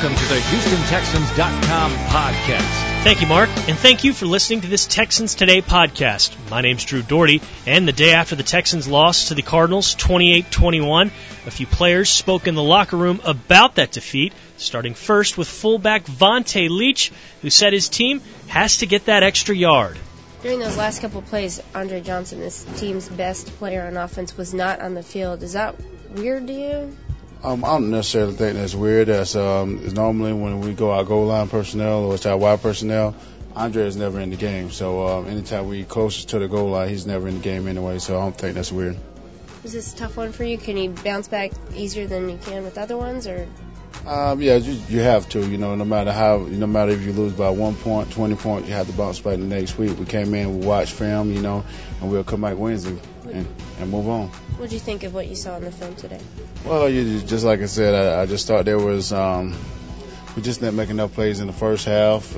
welcome to the HoustonTexans.com podcast. Thank you, Mark, and thank you for listening to this Texans Today podcast. My name's Drew Doherty, and the day after the Texans lost to the Cardinals 28-21, a few players spoke in the locker room about that defeat, starting first with fullback Vontae Leach, who said his team has to get that extra yard. During those last couple of plays, Andre Johnson, this team's best player on offense, was not on the field. Is that weird to you? I don't necessarily think that's weird. That's normally when we go our goal line personnel or it's our wide personnel, Andre is never in the game. So anytime we closest to the goal line, he's never in the game anyway. So I don't think that's weird. Was this a tough one for you? Can you bounce back easier than you can with other ones, or? Yeah, you have to. No matter if you lose by 1 point, 20 points, you have to bounce back the next week. We came in, we watched film, and we'll come back Wednesday and move on. What did you think of what you saw in the film today? Well, just like I said, I just thought there was we just didn't make enough plays in the first half.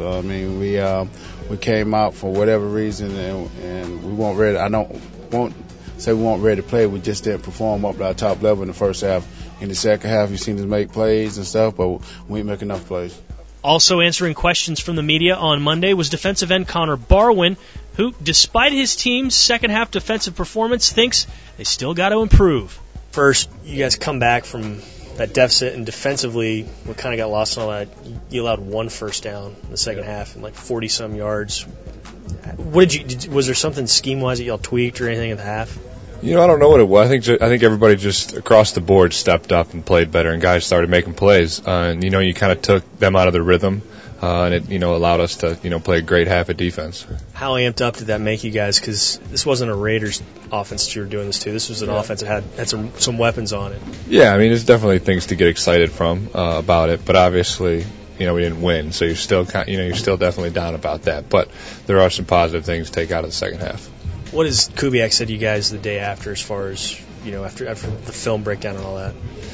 We came out for whatever reason and we weren't ready. I won't say we weren't ready to play. We just didn't perform up to our top level in the first half. In the second half, you've seen us make plays and stuff, but we didn't make enough plays. Also answering questions from the media on Monday was defensive end Connor Barwin, who, despite his team's second-half defensive performance, thinks they still got to improve. First, you guys come back from that deficit, and defensively, we kind of got lost in all that. You allowed one first down in the second half and like 40-some yards. Was there something scheme-wise that y'all tweaked or anything at the half? I don't know what it was. I think everybody just across the board stepped up and played better, and guys started making plays. You kind of took them out of the rhythm, and it allowed us to play a great half of defense. How amped up did that make you guys? Because this wasn't a Raiders offense that you were doing this to. This was an offense that had some weapons on it. Yeah, there's definitely things to get excited from about it, but obviously, we didn't win, so you're still you're still definitely down about that. But there are some positive things to take out of the second half. What has Kubiak said to you guys the day after, as far as after the film breakdown and all that?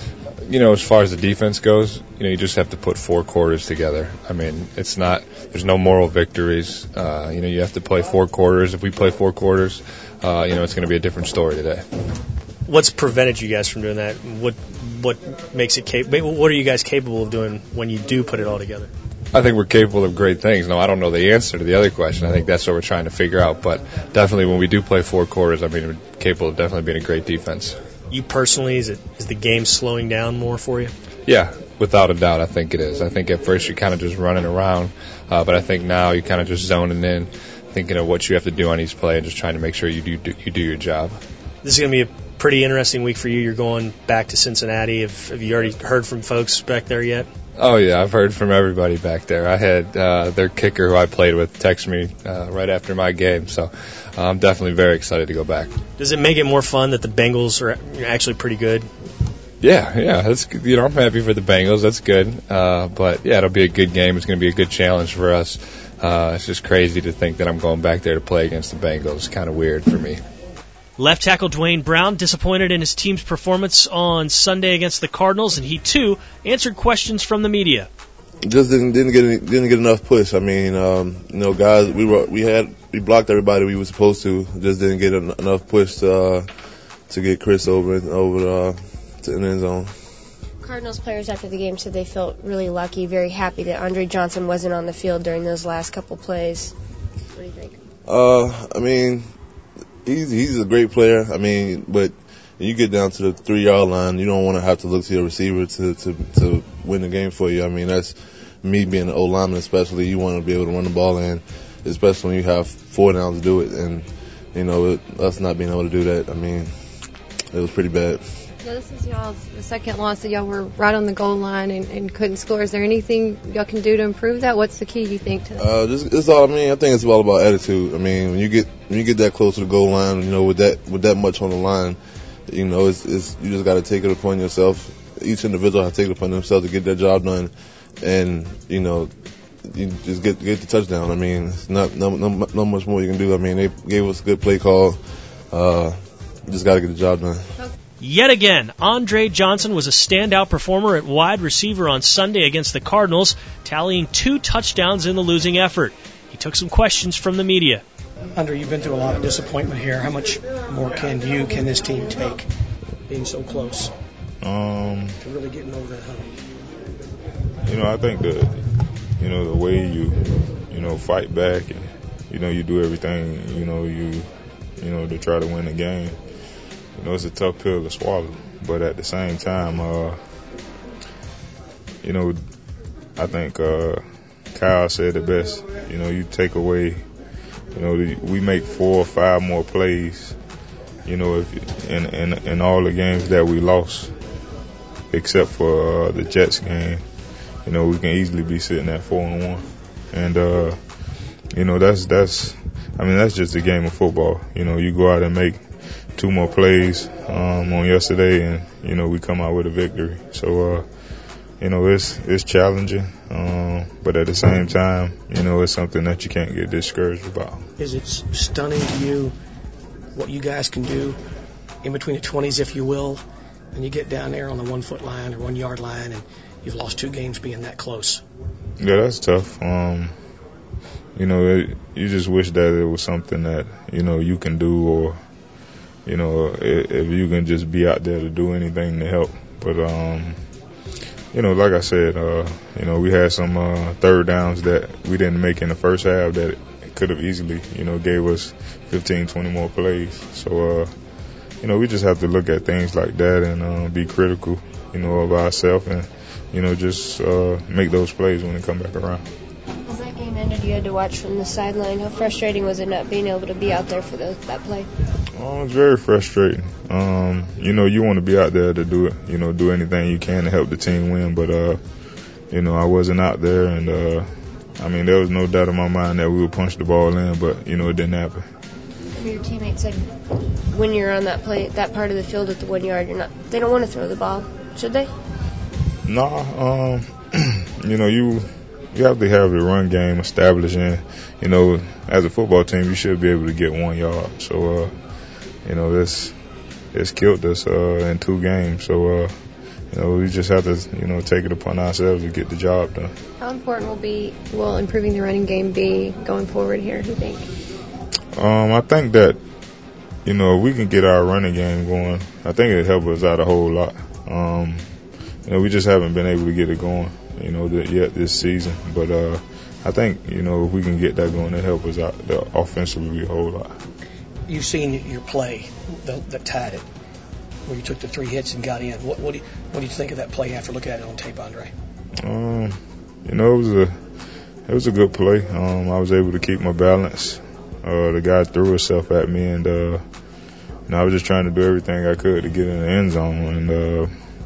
As far as the defense goes, you just have to put 4 quarters together. There's no moral victories. You have to play 4 quarters. If we play 4 quarters, it's going to be a different story today. What's prevented you guys from doing that? What makes it capable? What are you guys capable of doing when you do put it all together? I think we're capable of great things. No, I don't know the answer to the other question. I think that's what we're trying to figure out. But definitely when we do play 4 quarters, we're capable of definitely being a great defense. You personally, is the game slowing down more for you? Yeah, without a doubt, I think it is. I think at first you're kind of just running around, but I think now you're kind of just zoning in, thinking of what you have to do on each play and just trying to make sure you do your job. This is going to be a pretty interesting week for you. You're going back to Cincinnati. Have you already heard from folks back there yet? Oh, yeah, I've heard from everybody back there. I had their kicker who I played with text me right after my game, so I'm definitely very excited to go back. Does it make it more fun that the Bengals are actually pretty good? Yeah, that's good. I'm happy for the Bengals. That's good. But, yeah, it'll be a good game. It's going to be a good challenge for us. It's just crazy to think that I'm going back there to play against the Bengals. It's kind of weird for me. Left tackle Dwayne Brown disappointed in his team's performance on Sunday against the Cardinals, and he too answered questions from the media. Just didn't get enough push. Guys, we blocked everybody we were supposed to. Just didn't get enough push to get Chris over to the end zone. Cardinals players after the game said they felt really lucky, very happy that Andre Johnson wasn't on the field during those last couple plays. What do you think? He's a great player. But when you get down to the 3-yard line, you don't want to have to look to your receiver to win the game for you. That's me being an old lineman, especially. You want to be able to run the ball in, especially when you have 4 downs to do it. And us not being able to do that, it was pretty bad. Yeah, this is y'all's second loss that y'all were right on the goal line and couldn't score. Is there anything y'all can do to improve that? What's the key, you think, to that? I think it's all about attitude. When you get that close to the goal line, with that much on the line, you just got to take it upon yourself. Each individual has to take it upon themselves to get their job done, and you just get the touchdown. It's not much more you can do. They gave us a good play call. Just got to get the job done. Yet again, Andre Johnson was a standout performer at wide receiver on Sunday against the Cardinals, tallying 2 touchdowns in the losing effort. He took some questions from the media. Andre, you've been through a lot of disappointment here. How much more can this team take, being so close to really getting over that hump? I think the way you fight back and, you do everything, to try to win the game. It's a tough pill to swallow. But at the same time, I think Kyle said it best. You take away, we make 4 or 5 more plays, if in all the games that we lost, except for the Jets game, we can easily be sitting at 4-1. And, that's just a game of football. You go out and make 2 more plays on yesterday, and we come out with a victory. So it's challenging, but at the same time, it's something that you can't get discouraged about. Is it stunning to you what you guys can do in between the 20s, if you will, and you get down there on the 1 foot line or 1 yard line, and you've lost 2 games being that close? Yeah, that's tough. You just wish that it was something that you can do, or if you can just be out there to do anything to help. But, like I said, we had some third downs that we didn't make in the first half that could have easily, gave us 15, 20 more plays. So, we just have to look at things like that and be critical, of ourselves and, just make those plays when they come back around. As that game ended, you had to watch from the sideline. How frustrating was it not being able to be out there for that play? Oh, it's very frustrating. You want to be out there to do it, do anything you can to help the team win. But, I wasn't out there, and, there was no doubt in my mind that we would punch the ball in, but, it didn't happen. Your teammate said when you're on that part of the field at the 1 yard, they don't want to throw the ball. Should they? No, you have to have the run game established, and, as a football team, you should be able to get 1 yard. So, it's killed us in 2 games. So, we just have to, take it upon ourselves to get the job done. How important will improving the running game be going forward here, do you think? I think that, if we can get our running game going, I think it'll help us out a whole lot. We just haven't been able to get it going, yet this season. But I think, if we can get that going, it'll help us out offensively a whole lot. You've seen your play that tied it, where you took the 3 hits and got in. What do you think of that play after looking at it on tape, Andre? It was a good play. I was able to keep my balance. The guy threw himself at me, and I was just trying to do everything I could to get in the end zone. And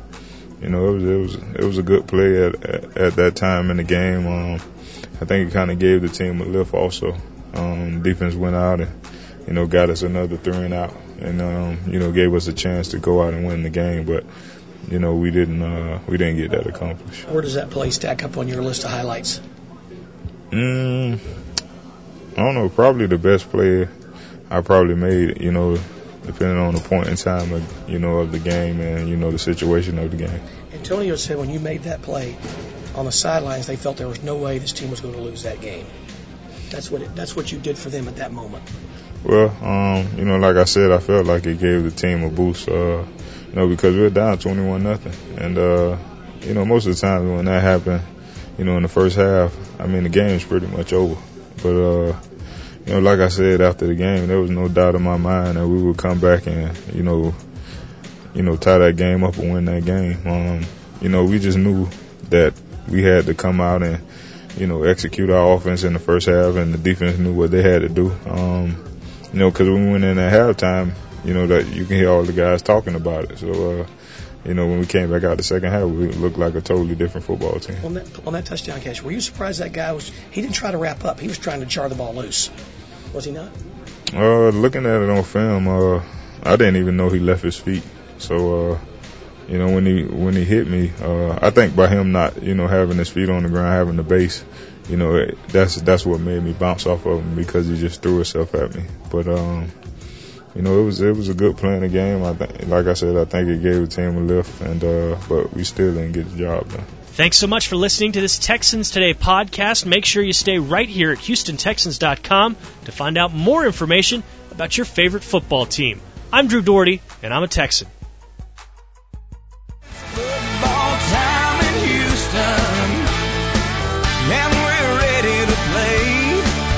it was a good play at that time in the game. I think it kind of gave the team a lift also. Defense went out and got us another 3 and out, and gave us a chance to go out and win the game. But we didn't get that accomplished. Where does that play stack up on your list of highlights? I don't know. Probably the best play I probably made. Depending on the point in time of the game and the situation of the game. Antonio said when you made that play on the sidelines, they felt there was no way this team was going to lose that game. That's what you did for them at that moment. Well, like I said, I felt like it gave the team a boost, because we were down 21-0. And, most of the time when that happened, in the first half, the game's pretty much over. But, like I said after the game, there was no doubt in my mind that we would come back and, tie that game up and win that game. We just knew that we had to come out and, execute our offense in the first half, and the defense knew what they had to do. Because when we went in at halftime, that you can hear all the guys talking about it. So, when we came back out the second half, we looked like a totally different football team. On that touchdown catch, were you surprised that guy he didn't try to wrap up. He was trying to jar the ball loose. Was he not? Looking at it on film, I didn't even know he left his feet. So, when he hit me, I think by him not, having his feet on the ground, having the base, that's what made me bounce off of him, because he just threw himself at me. But, it was a good play in the game. Like I said, I think it gave the team a lift, but we still didn't get the job done. Thanks so much for listening to this Texans Today podcast. Make sure you stay right here at HoustonTexans.com to find out more information about your favorite football team. I'm Drew Doherty, and I'm a Texan.